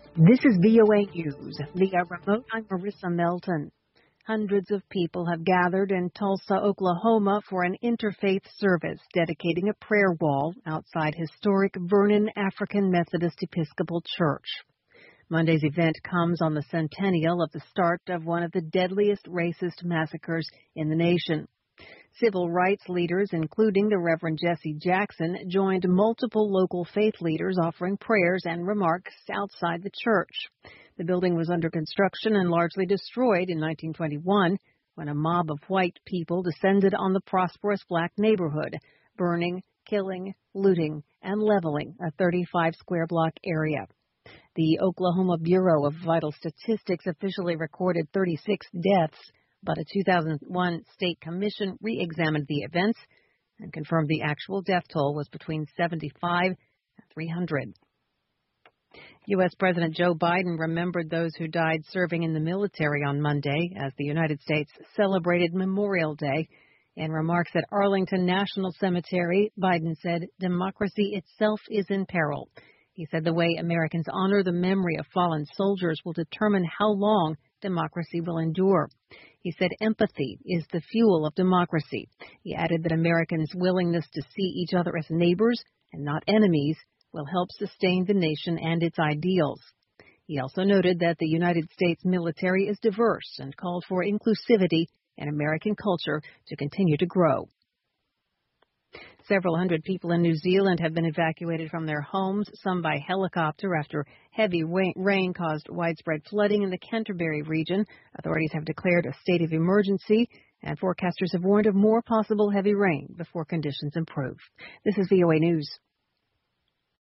This is VOA News via remote. I'm Marissa Melton. Hundreds of people have gathered in Tulsa, Oklahoma for an interfaith service dedicating a prayer wall outside historic Vernon African Methodist Episcopal Church. Monday's event comes on the centennial of the start of one of the deadliest racist massacres in the nation. Civil rights leaders, including the Reverend Jesse Jackson, joined multiple local faith leaders offering prayers and remarks outside the church. The building was under construction and largely destroyed in 1921 when a mob of white people descended on the prosperous black neighborhood, burning, killing, looting, and leveling a 35-square-block area. The Oklahoma Bureau of Vital Statistics officially recorded 36 deaths, but a 2001 state commission re-examined the events and confirmed the actual death toll was between 75 and 300. U.S. President Joe Biden remembered those who died serving in the military on Monday as the United States celebrated Memorial Day. In remarks at Arlington National Cemetery, Biden said, "Democracy itself is in peril." He said the way Americans honor the memory of fallen soldiers will determine how long democracy will endure. He said empathy is the fuel of democracy. He added that Americans' willingness to see each other as neighbors and not enemies will help sustain the nation and its ideals. He also noted that the United States military is diverse and called for inclusivity in American culture to continue to grow. Several hundred people in New Zealand have been evacuated from their homes, some by helicopter, after heavy rain caused widespread flooding in the Canterbury region. Authorities have declared a state of emergency, and forecasters have warned of more possible heavy rain before conditions improve. This is VOA News.